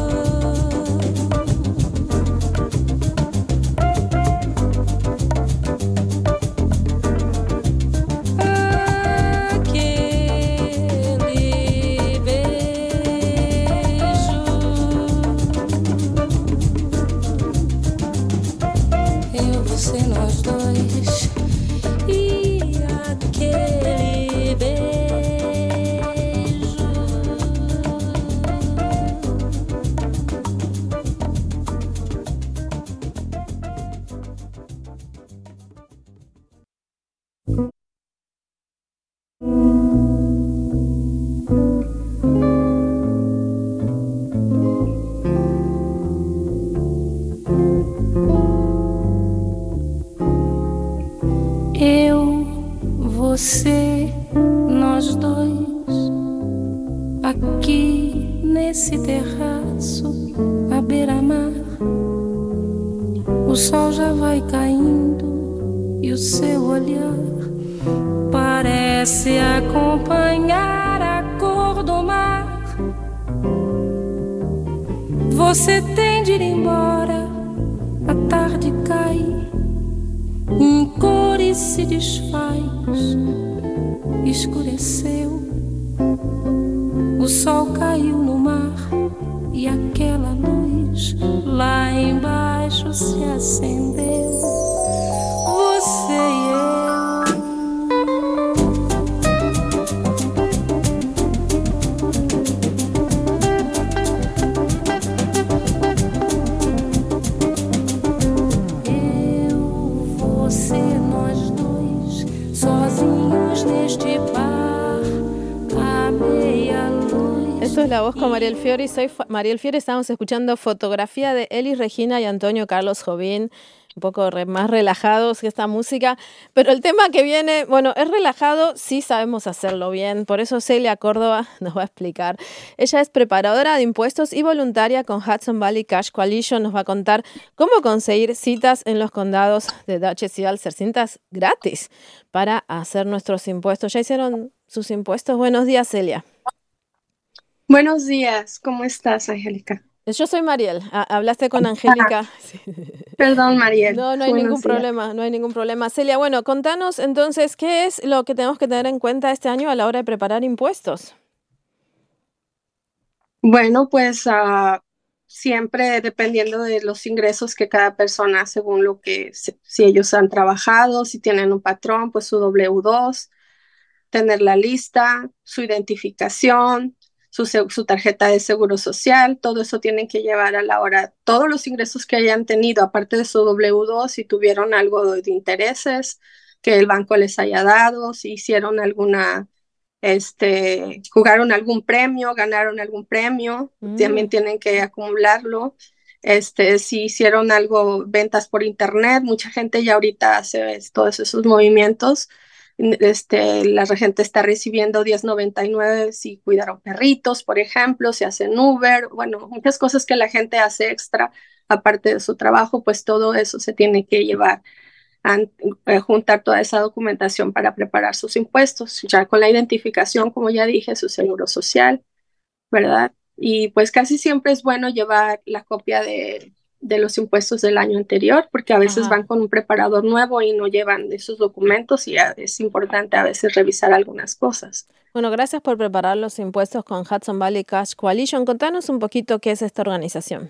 Você, nós dois, aqui nesse terraço à beira-mar. O sol já vai caindo e o seu olhar parece acompanhar a cor do mar. Você tem de ir embora, a tarde cai, em cores se desfaz, escureceu, o sol caiu no mar e aquela luz lá embaixo se acendeu. Você e eu. es La Voz con Mariel Fiori. Soy Fa- Mariel Fiori. Estamos escuchando fotografía de Eli Regina y Antonio Carlos Jobim. Un poco re- más relajados que esta música. Pero el tema que viene, bueno, es relajado, sí sabemos hacerlo bien. Por eso Celia Córdoba nos va a explicar. Ella es preparadora de impuestos y voluntaria con Hudson Valley Cash Coalition. Nos va a contar cómo conseguir citas en los condados de Dutchess y Ulster, citas gratis para hacer nuestros impuestos. ¿Ya hicieron sus impuestos? Buenos días, Celia. Buenos días, ¿cómo estás, Angélica? Yo soy Mariel. Ah, hablaste con Angélica. Sí. Perdón, Mariel. No, no hay Buenos ningún días. problema, no hay ningún problema. Celia, bueno, contanos entonces, ¿qué es lo que tenemos que tener en cuenta este año a la hora de preparar impuestos? Bueno, pues ah, siempre dependiendo de los ingresos que cada persona, según lo que, si, si ellos han trabajado, si tienen un patrón, pues su doble u dos, tener la lista, su identificación, su, se- su tarjeta de seguro social, todo eso tienen que llevar a la hora, todos los ingresos que hayan tenido, aparte de su doble u dos, si tuvieron algo de intereses que el banco les haya dado, si hicieron alguna, este, jugaron algún premio, ganaron algún premio, también Mm. tienen que acumularlo. Este, si hicieron algo, ventas por internet, mucha gente ya ahorita hace todos esos movimientos. Este, la gente está recibiendo diez noventa y nueve si cuidaron perritos, por ejemplo, si hacen Uber, bueno, muchas cosas que la gente hace extra aparte de su trabajo, pues todo eso se tiene que llevar a eh, juntar toda esa documentación para preparar sus impuestos, ya con la identificación, como ya dije, su seguro social, ¿verdad? Y pues casi siempre es bueno llevar la copia de, de los impuestos del año anterior, porque a veces Ajá. van con un preparador nuevo y no llevan esos documentos y a- es importante a veces revisar algunas cosas. Bueno, gracias por preparar los impuestos con Hudson Valley Cash Coalition. Contanos un poquito qué es esta organización.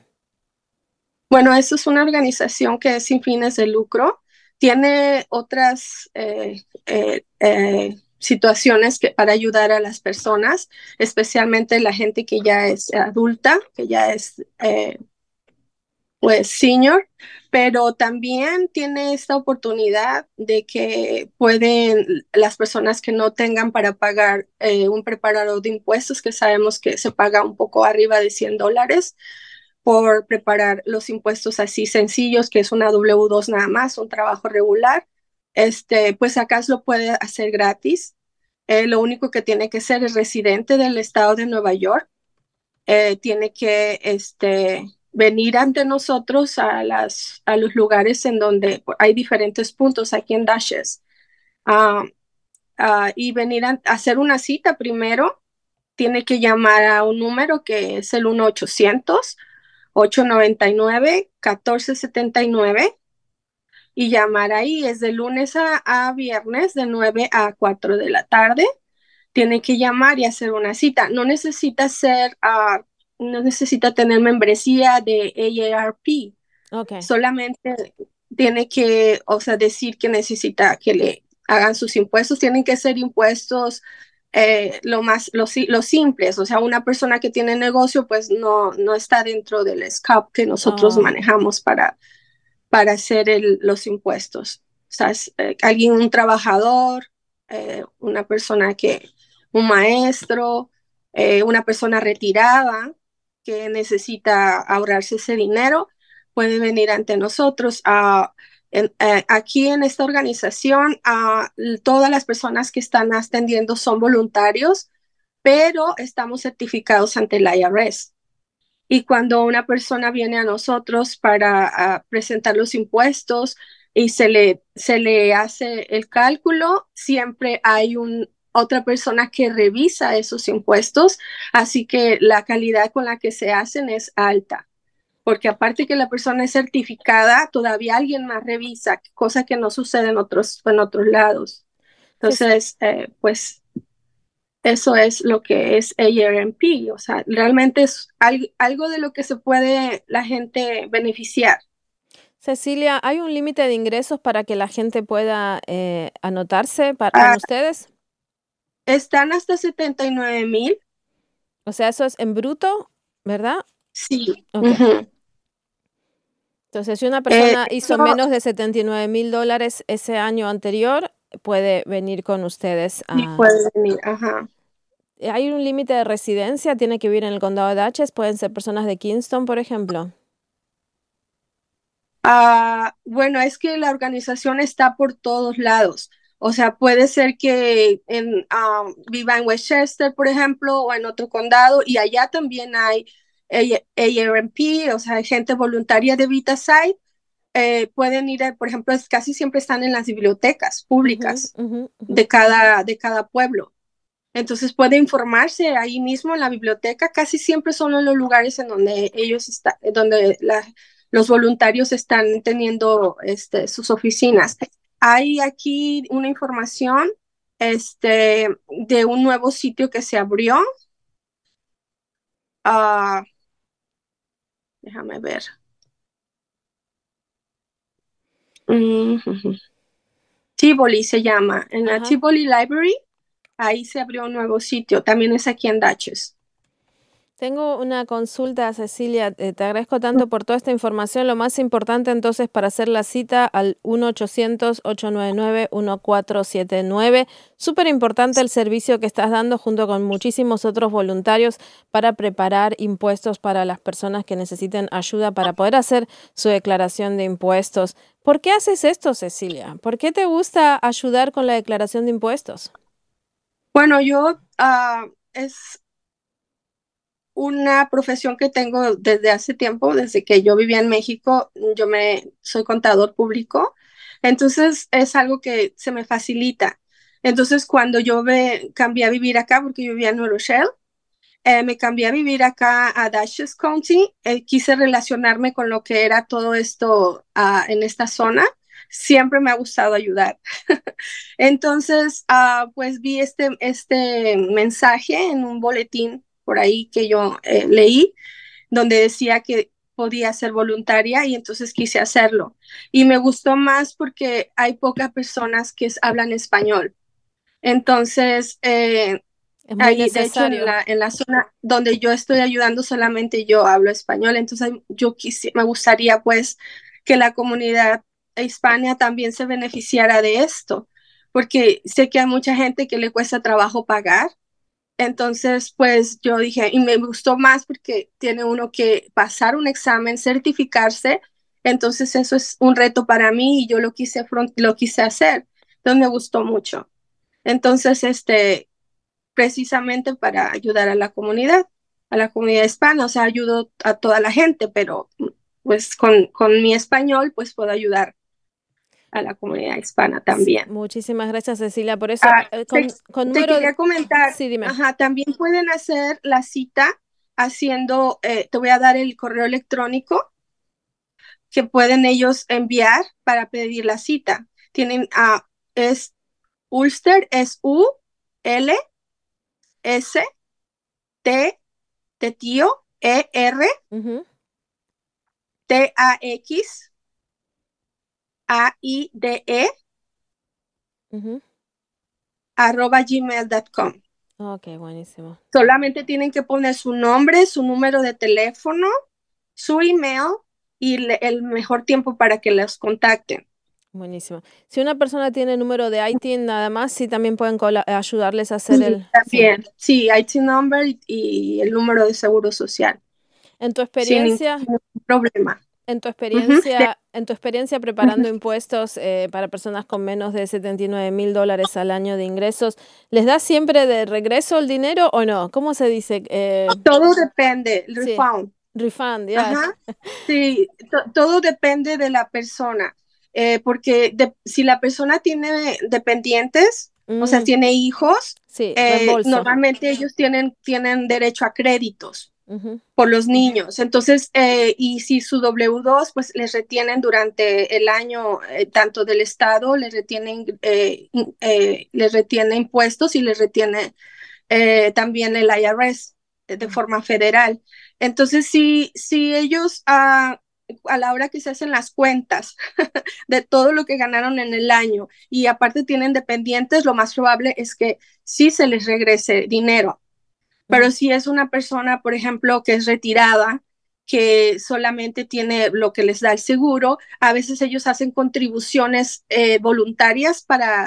Bueno, eso es una organización que es sin fines de lucro. Tiene otras eh, eh, eh, situaciones que, para ayudar a las personas, especialmente la gente que ya es adulta, que ya es eh, pues senior, pero también tiene esta oportunidad de que pueden las personas que no tengan para pagar eh, un preparador de impuestos, que sabemos que se paga un poco arriba de cien dólares por preparar los impuestos así sencillos, que es una doble u dos nada más, un trabajo regular, este, pues acá lo puede hacer gratis. Eh, lo único que tiene que ser es residente del estado de Nueva York. Eh, tiene que este, venir ante nosotros a, las, a los lugares en donde hay diferentes puntos aquí en Dashes. Ah, ah, y venir a, a hacer una cita primero. Tiene que llamar a un número que es el uno ochocientos, ocho noventa y nueve, catorce setenta y nueve y llamar ahí. Es de lunes a, a viernes de nueve a cuatro de la tarde. Tiene que llamar y hacer una cita. No necesita ser, uh, no necesita tener membresía de A A R P. Ok. Solamente tiene que, o sea, decir que necesita que le hagan sus impuestos. Tienen que ser impuestos eh, lo más, lo, si- lo simples. O sea, una persona que tiene negocio, pues no, no está dentro del scope que nosotros Oh. manejamos para, para hacer el- los impuestos. O sea, es, eh, alguien, un trabajador, eh, una persona que, un maestro, eh, una persona retirada que necesita ahorrarse ese dinero, puede venir ante nosotros. Ah, en- eh, aquí en esta organización, ah, l- todas las personas que están atendiendo son voluntarios, pero estamos certificados ante el I R S. Y cuando una persona viene a nosotros para ah, presentar los impuestos y se le, se le hace el cálculo, siempre hay un, otra persona que revisa esos impuestos, así que la calidad con la que se hacen es alta. Porque aparte que la persona es certificada, todavía alguien más revisa, cosa que no sucede en otros, en otros lados. Entonces, eh, pues eso es lo que es A R M P, o sea, realmente es al- algo de lo que se puede la gente beneficiar. Cecilia, ¿hay un límite de ingresos para que la gente pueda eh, anotarse pa- Ah, con ustedes? están hasta setenta y nueve mil. O sea, eso es en bruto, ¿verdad? Sí. Ok. Ujú. Entonces, si una Eh, persona hizo eso menos de setenta y nueve mil dólares ese año anterior, puede venir con ustedes sí a... puede venir, ajá. ¿Hay un límite de residencia? ¿Tiene que vivir en el condado de Dutchess? ¿Pueden ser personas de Kingston, por ejemplo? Ah, bueno, es que la organización está por todos lados. O sea, puede ser que en, ah, viva en Westchester, por ejemplo, o en otro condado, y allá también hay A R M P, o sea, hay gente voluntaria de VitaSite. Eh, pueden ir, a- por ejemplo, es, casi siempre están en las bibliotecas públicas Ujú, ujú, ujú. de cada, de cada pueblo. Entonces puede informarse ahí mismo en la biblioteca. Casi siempre son en los lugares en donde ellos están, donde la- los voluntarios están teniendo este, sus oficinas. Hay aquí una información este, de un nuevo sitio que se abrió. Ah, déjame ver. Mm, ujú. Tivoli se llama. En la Ajá. Tivoli Library, ahí se abrió un nuevo sitio. También es aquí en Dutchess. Tengo una consulta, Cecilia. Eh, te agradezco tanto por toda esta información. Lo más importante entonces para hacer la cita al uno ochocientos, ocho nueve nueve, uno cuatro siete nueve. Súper importante el servicio que estás dando junto con muchísimos otros voluntarios para preparar impuestos para las personas que necesiten ayuda para poder hacer su declaración de impuestos. ¿Por qué haces esto, Cecilia? ¿Por qué te gusta ayudar con la declaración de impuestos? Bueno, yo ah, es una profesión que tengo desde hace tiempo, desde que yo vivía en México, yo me soy contador público, entonces es algo que se me facilita. Entonces, cuando yo me cambié a vivir acá, porque yo vivía en New Rochelle, eh, me cambié a vivir acá a Dutchess County, eh, quise relacionarme con lo que era todo esto ah, en esta zona. Siempre me ha gustado ayudar. Entonces, ah, pues vi este, este mensaje en un boletín por ahí que yo eh, leí, donde decía que podía ser voluntaria y entonces quise hacerlo. Y me gustó más porque hay pocas personas que es- hablan español. Entonces, eh, Es muy ahí, de hecho, en necesario. la, en la zona donde yo estoy ayudando, solamente yo hablo español. Entonces, yo quisi- me gustaría, pues, que la comunidad hispana también se beneficiara de esto, porque sé que hay mucha gente que le cuesta trabajo pagar. Entonces, pues, yo dije, y me gustó más porque tiene uno que pasar un examen, certificarse. Entonces, eso es un reto para mí y yo lo quise, afront- lo quise hacer. Entonces, me gustó mucho. Entonces, este precisamente para ayudar a la comunidad, a la comunidad hispana, o sea, ayudo a toda la gente, pero pues con, con mi español pues puedo ayudar a la comunidad hispana S- también. Muchísimas gracias, Cecilia. Por eso, Ah, eh, te, con, con te número de... quería comentar, Sí, dime. ajá, también pueden hacer la cita haciendo, eh, te voy a dar el correo electrónico que pueden ellos enviar para pedir la cita. Tienen, a es Ulster, es U L S T de tío, E R Ujú, T A X A I D E ujú. arroba gmail punto com. Ok, buenísimo. Solamente tienen que poner su nombre, su número de teléfono, su email y le- el mejor tiempo para que los contacten. Buenísimo. Si una persona tiene número de I T I N nada más, sí también pueden cola- ayudarles a hacer Sí, el... Sí. también. Sí, I T number y, y el número de seguro social. En tu Sin ningún, experiencia, sin ningún problema. en tu Ujú. De- experiencia, en tu experiencia preparando impuestos eh, para personas con menos de setenta y nueve mil dólares al año de ingresos, ¿les da siempre de regreso el dinero o no? ¿Cómo se dice? Eh, Todo depende, el sí, refund. refund, ya. Ajá, sí, to- todo depende de la persona, eh, porque de- si la persona tiene dependientes, o sea, Mm, tiene hijos, sí, eh, reembolso. normalmente ellos tienen, tienen derecho a créditos Ujú. por los niños. Entonces, eh, y si su W dos, pues les retienen durante el año, eh, tanto del Estado, les retienen, eh, in- eh, les retiene impuestos y les retiene eh, también el I R S eh, de forma federal. Entonces, si, si ellos ah, a la hora que se hacen las cuentas de todo lo que ganaron en el año y aparte tienen dependientes, lo más probable es que sí se les regrese dinero. Pero Ujú. si es una persona, por ejemplo, que es retirada, que solamente tiene lo que les da el seguro, a veces ellos hacen contribuciones eh, voluntarias para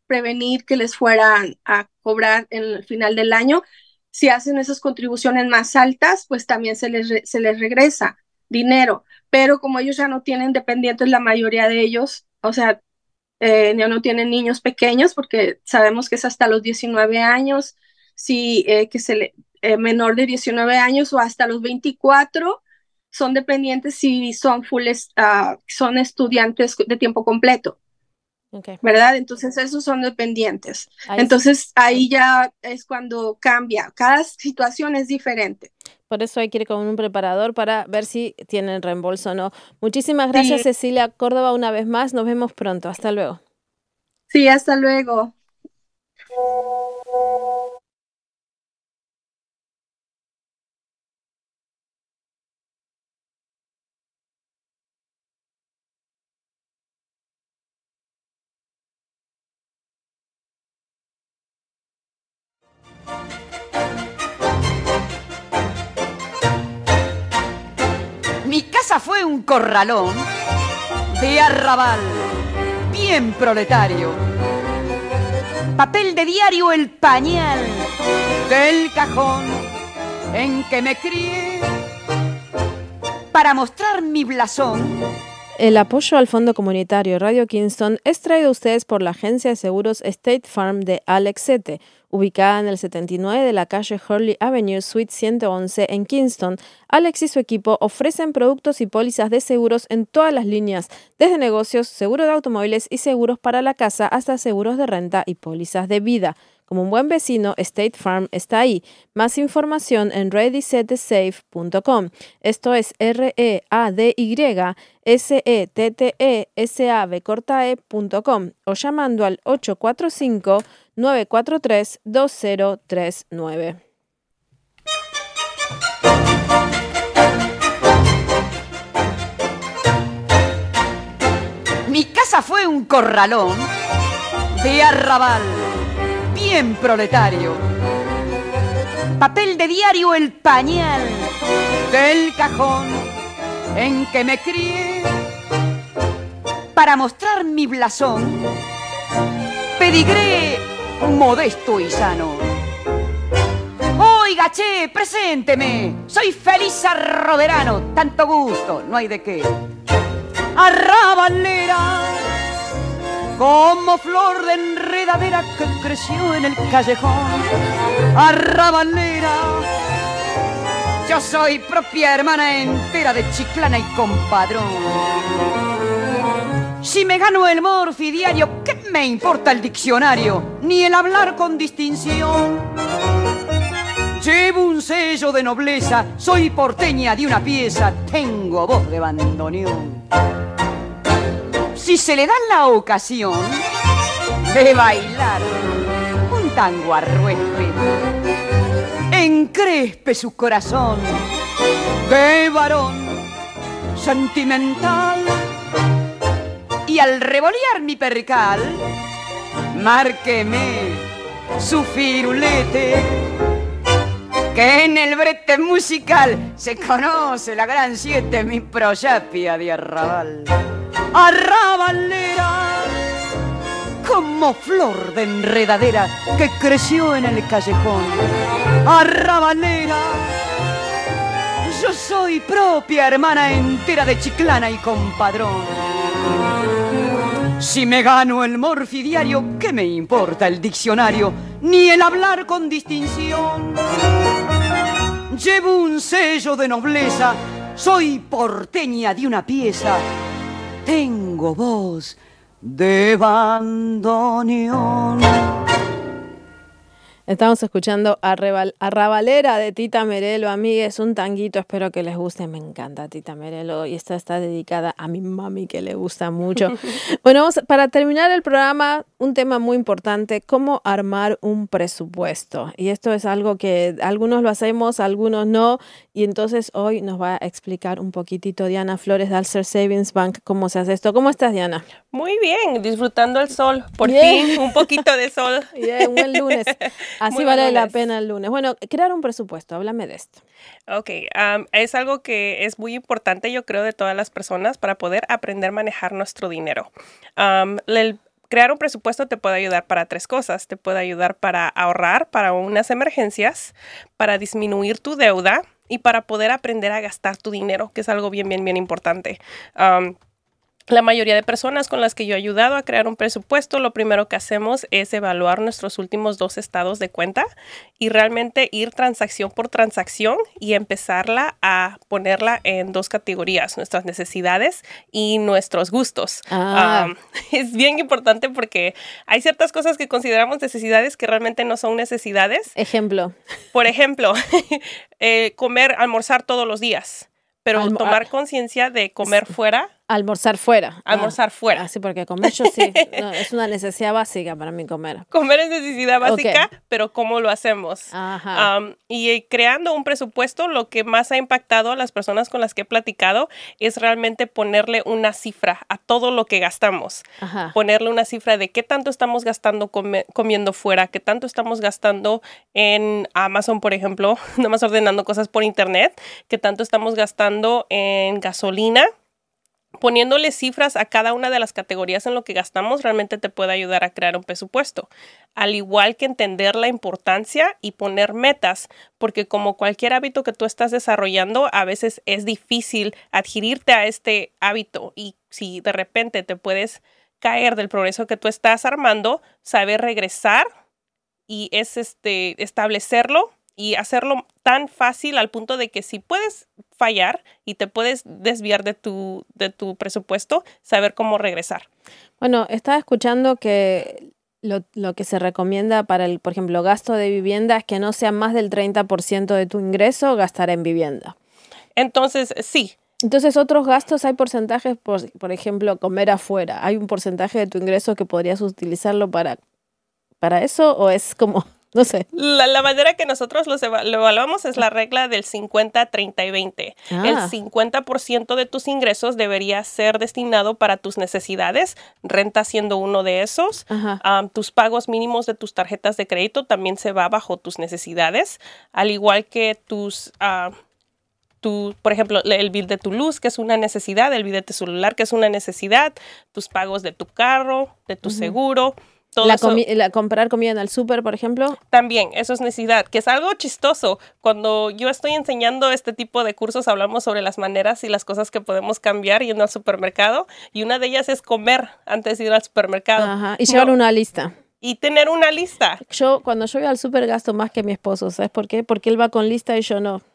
prevenir que les fueran a cobrar en el final del año. Si hacen esas contribuciones más altas, pues también se les, re- se les regresa dinero. Pero como ellos ya no tienen dependientes, la mayoría de ellos, o sea, eh, ya no tienen niños pequeños, porque sabemos que es hasta los diecinueve años, si eh, que se le, eh, menor de diecinueve años o hasta los veinticuatro son dependientes si son full, es- ah, son estudiantes de tiempo completo. Okay. ¿Verdad? Entonces esos son dependientes. Ahí Entonces ahí ya es cuando cambia. Cada situación es diferente. Por eso hay que ir con un preparador para ver si tienen reembolso o no. Muchísimas gracias, Sí. Cecilia Córdoba, una vez más. Nos vemos pronto. Hasta luego. Sí, hasta luego. Mi casa fue un corralón de arrabal, bien proletario. Papel de diario, el pañal del cajón en que me crié para mostrar mi blasón. El apoyo al Fondo Comunitario Radio Kingston es traído a ustedes por la agencia de seguros State Farm de Alex Sete, ubicada en el setenta y nueve de la calle Hurley Avenue, Suite ciento once en Kingston. Alex y su equipo ofrecen productos y pólizas de seguros en todas las líneas, desde negocios, seguro de automóviles y seguros para la casa hasta seguros de renta y pólizas de vida. Como un buen vecino, State Farm está ahí. Más información en ready set safe punto com. Esto es R E A D Y S E T T E S A V corta E punto com o llamando al ocho cuatro cinco, nueve cuatro tres, dos cero tres nueve. Mi casa fue un corralón de arrabal, bien proletario. Papel de diario, el pañal del cajón en que me crié para mostrar mi blasón. Pedigré modesto y sano. Oiga, che, presénteme. Soy Felisa Roderano. Tanto gusto, no hay de qué. Arrabalera, como flor de enredadera que creció en el callejón. Arrabalera, yo soy propia hermana entera de Chiclana y compadrón. Si me gano el morfi diario, ¿qué me importa el diccionario? Ni el hablar con distinción. Llevo un sello de nobleza, soy porteña de una pieza, tengo voz de bandoneón. Si se le da la ocasión de bailar un tango arruespe, encrespe su corazón de varón sentimental. Y al revolear mi percal, márqueme su firulete, que en el brete musical se conoce la gran siete, mi proyapia de arrabal. Arrabalera, como flor de enredadera que creció en el callejón. Arrabalera, yo soy propia hermana entera de Chiclana y compadrón. Si me gano el morfi diario, ¿qué me importa el diccionario? Ni el hablar con distinción. Llevo un sello de nobleza, soy porteña de una pieza, tengo voz de bandoneón. Estamos escuchando Arrebal- Arrabalera de Tita Merelo, amigues, un tanguito, espero que les guste, me encanta Tita Merelo y esta está dedicada a mi mami que le gusta mucho. Bueno, vamos, para terminar el programa, un tema muy importante, cómo armar un presupuesto. Y esto es algo que algunos lo hacemos, algunos no, y entonces hoy nos va a explicar un poquitito Diana Flores de Ulster Savings Bank cómo se hace esto. ¿Cómo estás, Diana? Muy bien, disfrutando el sol, por Bien. fin, un poquito de sol. Bien, buen lunes. Así Muy vale buen la lunes. pena el lunes. Bueno, crear un presupuesto, háblame de esto. Ok, um, es algo que es muy importante, yo creo, de todas las personas para poder aprender a manejar nuestro dinero. Um, el crear un presupuesto te puede ayudar para tres cosas. Te puede ayudar para ahorrar para unas emergencias, para disminuir tu deuda y para poder aprender a gastar tu dinero, que es algo bien, bien, bien importante. Um, La mayoría de personas con las que yo he ayudado a crear un presupuesto, lo primero que hacemos es evaluar nuestros últimos dos estados de cuenta y realmente ir transacción por transacción y empezarla a ponerla en dos categorías, nuestras necesidades y nuestros gustos. Ah. Um, es bien importante porque hay ciertas cosas que consideramos necesidades que realmente no son necesidades. Ejemplo. Por ejemplo, eh, comer, almorzar todos los días, pero Almo- tomar conciencia de comer fuera. Almorzar fuera. Almorzar ah. fuera. Ah, sí, porque comer yo sí. No, es una necesidad básica para mí comer. Comer es necesidad básica, Ok. pero ¿cómo lo hacemos? Ajá. Um, y eh, creando un presupuesto, lo que más ha impactado a las personas con las que he platicado es realmente ponerle una cifra a todo lo que gastamos. Ajá. Ponerle una cifra de qué tanto estamos gastando come- comiendo fuera, qué tanto estamos gastando en Amazon, por ejemplo, nomás ordenando cosas por internet, qué tanto estamos gastando en gasolina. Poniéndole cifras a cada una de las categorías en lo que gastamos realmente te puede ayudar a crear un presupuesto. Al igual que entender la importancia y poner metas, porque como cualquier hábito que tú estás desarrollando, a veces es difícil adherirte a este hábito y si de repente te puedes caer del progreso que tú estás armando, saber regresar y es este establecerlo y hacerlo tan fácil al punto de que si puedes fallar y te puedes desviar de tu, de tu presupuesto, saber cómo regresar. Bueno, estaba escuchando que lo, lo que se recomienda para el, por ejemplo, gasto de vivienda es que no sea más del treinta por ciento de tu ingreso gastar en vivienda. Entonces, sí. Entonces, otros gastos, hay porcentajes, por, por ejemplo, comer afuera. ¿Hay un porcentaje de tu ingreso que podrías utilizarlo para, para eso o es como... No sé. La, la manera que nosotros los eva- lo evaluamos es la regla del cincuenta, treinta y veinte. Ah. El cincuenta por ciento de tus ingresos debería ser destinado para tus necesidades, renta siendo uno de esos. Ajá. Um, tus pagos mínimos de tus tarjetas de crédito también se va bajo tus necesidades, al igual que tus... Uh, Tu, por ejemplo, el bill de tu luz, que es una necesidad, el bill de tu celular, que es una necesidad, tus pagos de tu carro, de tu Ujú. seguro. Todo La eso- comi- la, comprar comida en el súper, por ejemplo. También, eso es necesidad, que es algo chistoso. Cuando yo estoy enseñando este tipo de cursos, hablamos sobre las maneras y las cosas que podemos cambiar yendo al supermercado. Y una de ellas es comer antes de ir al supermercado. Ajá. Y llevar No, una lista. y tener una lista. Yo, cuando yo voy al súper, gasto más que mi esposo. ¿Sabes por qué? Porque él va con lista y yo no.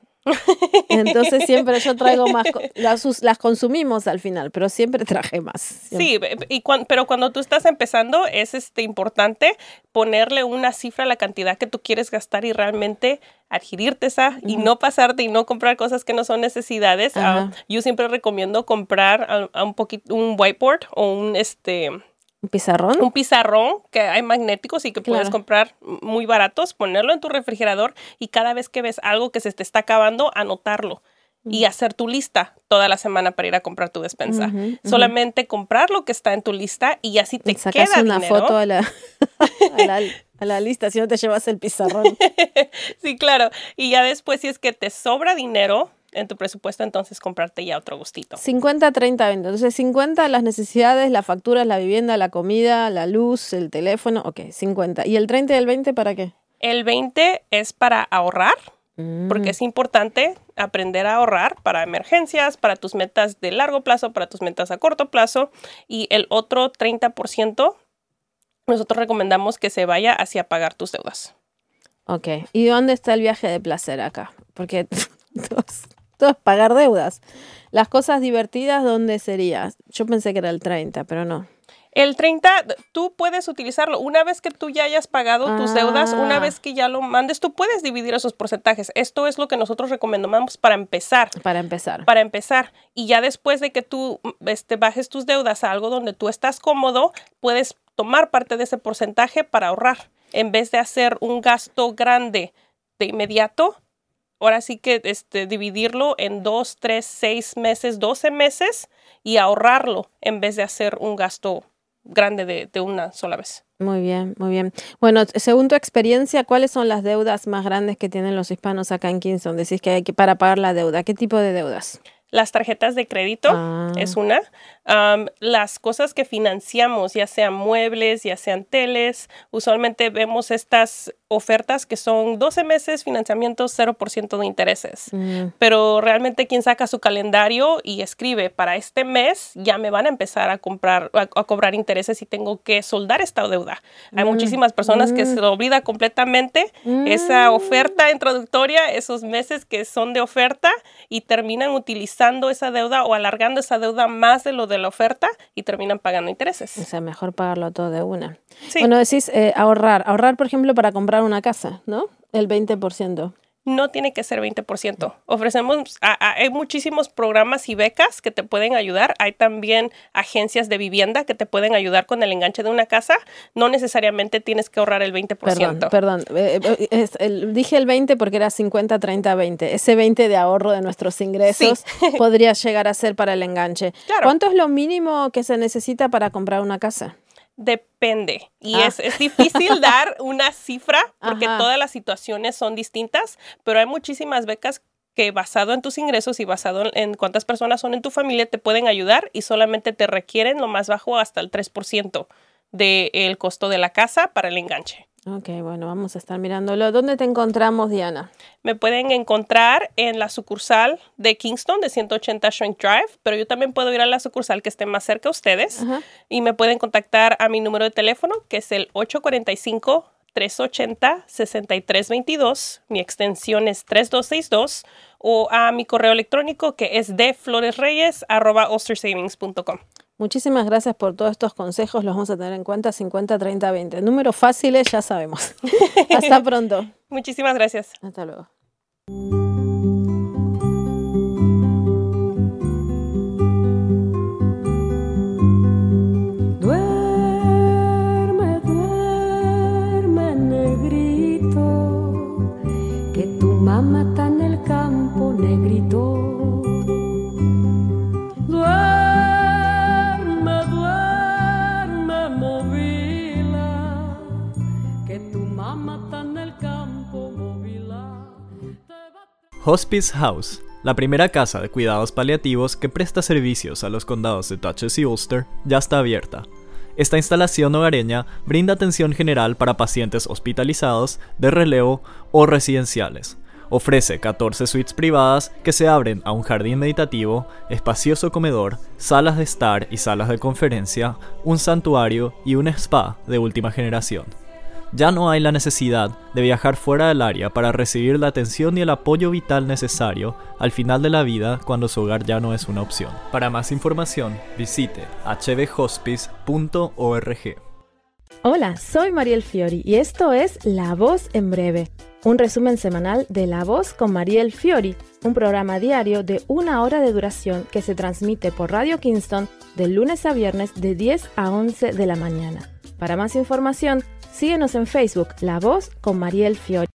Entonces siempre yo traigo más, co- las, us- las consumimos al final, pero siempre traje más. Siempre. Sí, y cuan- pero cuando tú estás empezando es este, importante ponerle una cifra a la cantidad que tú quieres gastar y realmente adherirte esa y no pasarte y no comprar cosas que no son necesidades. Ajá. Ah, yo siempre recomiendo comprar a, a un poquito un whiteboard o un este ¿Un pizarrón? un pizarrón que hay magnéticos y que puedes Claro. comprar muy baratos, ponerlo en tu refrigerador y cada vez que ves algo que se te está acabando, anotarlo y hacer tu lista toda la semana para ir a comprar tu despensa. Ujú, ujú. Solamente comprar lo que está en tu lista y así te Y sacas queda una dinero. foto a la, a, la, a la lista, si no te llevas el pizarrón. Sí, claro. Y ya después, si es que te sobra dinero en tu presupuesto, entonces comprarte ya otro gustito. cincuenta, treinta, veinte. Entonces, cincuenta las necesidades, las facturas, la vivienda, la comida, la luz, el teléfono. Ok, cincuenta. ¿Y el treinta y el veinte para qué? El veinte es para ahorrar, porque es importante aprender a ahorrar para emergencias, para tus metas de largo plazo, para tus metas a corto plazo. Y el otro treinta por ciento, nosotros recomendamos que se vaya hacia pagar tus deudas. Ok. ¿Y dónde está el viaje de placer acá? Porque todo es, todo es pagar deudas. Las cosas divertidas, ¿dónde sería? Yo pensé que era el treinta, pero no. El treinta, tú puedes utilizarlo. Una vez que tú ya hayas pagado tus deudas, una Ah. vez que ya lo mandes, tú puedes dividir esos porcentajes. Esto es lo que nosotros recomendamos para empezar. Para empezar. Para empezar. Y ya después de que tú este, bajes tus deudas a algo donde tú estás cómodo, puedes tomar parte de ese porcentaje para ahorrar. En vez de hacer un gasto grande de inmediato, ahora sí que este, dividirlo en dos, tres, seis meses, doce meses y ahorrarlo en vez de hacer un gasto grande de, de una sola vez. Muy bien, muy bien. Bueno, según tu experiencia, ¿cuáles son las deudas más grandes que tienen los hispanos acá en Kingston? Decís que hay que para pagar la deuda. ¿Qué tipo de deudas? Las tarjetas de crédito Ah. es una. Um, las cosas que financiamos, ya sean muebles, ya sean teles, usualmente vemos estas ofertas que son doce meses, financiamiento cero por ciento de intereses. Mm. Pero realmente quien saca su calendario y escribe, para este mes ya me van a empezar a comprar, a, a cobrar intereses y tengo que soldar esta deuda. Hay Mm. muchísimas personas que Mm. se olvida completamente Mm. esa oferta introductoria, esos meses que son de oferta, y terminan utilizando esa deuda o alargando esa deuda más de lo de la oferta y terminan pagando intereses. O sea, mejor pagarlo todo de una. Sí. Bueno, decís eh, ahorrar. Ahorrar, por ejemplo, para comprar una casa, ¿no? El veinte por ciento. No tiene que ser veinte por ciento. Ofrecemos, a- a- hay muchísimos programas y becas que te pueden ayudar. Hay también agencias de vivienda que te pueden ayudar con el enganche de una casa. No necesariamente tienes que ahorrar el veinte por ciento. Perdón, perdón. Eh, eh, es el- dije el veinte porque era cincuenta, treinta, veinte. Ese veinte de ahorro de nuestros ingresos podría llegar a ser para el enganche. Claro. ¿Cuánto es lo mínimo que se necesita para comprar una casa? Depende. Y Ah. es, es difícil dar una cifra porque Ajá. todas las situaciones son distintas, pero hay muchísimas becas que basado en tus ingresos y basado en, en cuántas personas son en tu familia te pueden ayudar y solamente te requieren lo más bajo hasta el tres por ciento del costo de la casa para el enganche. Ok, bueno, vamos a estar mirándolo. ¿Dónde te encontramos, Diana? Me pueden encontrar en la sucursal de Kingston de ciento ochenta Shrink Drive, pero yo también puedo ir a la sucursal que esté más cerca a ustedes. Ajá. Y me pueden contactar a mi número de teléfono, que es el ocho cuatro cinco, tres ocho cero, seis tres dos dos. Mi extensión es tres dos seis dos. O a mi correo electrónico, que es de floresreyes arroba ulster savings punto com. Muchísimas gracias por todos estos consejos. Los vamos a tener en cuenta. cincuenta, treinta, veinte. Números fáciles, ya sabemos. Hasta pronto. Muchísimas gracias. Hasta luego. Duerme, duerme, negrito, que tu mamá está en el campo, negrito. Duerme, duerme, movila, que tu mamá está en el campo, movila. Hospice House, la primera casa de cuidados paliativos que presta servicios a los condados de Dutchess y Ulster, ya está abierta. Esta instalación hogareña brinda atención general para pacientes hospitalizados, de relevo o residenciales. Ofrece catorce suites privadas que se abren a un jardín meditativo, espacioso comedor, salas de estar y salas de conferencia, un santuario y un spa de última generación. Ya no hay la necesidad de viajar fuera del área para recibir la atención y el apoyo vital necesario al final de la vida cuando su hogar ya no es una opción. Para más información, visite h b hospice punto org. Hola, soy Mariel Fiori y esto es La Voz en Breve, un resumen semanal de La Voz con Mariel Fiori, un programa diario de una hora de duración que se transmite por Radio Kingston de lunes a viernes de diez a once de la mañana. Para más información, síguenos en Facebook, La Voz con Mariel Fiori.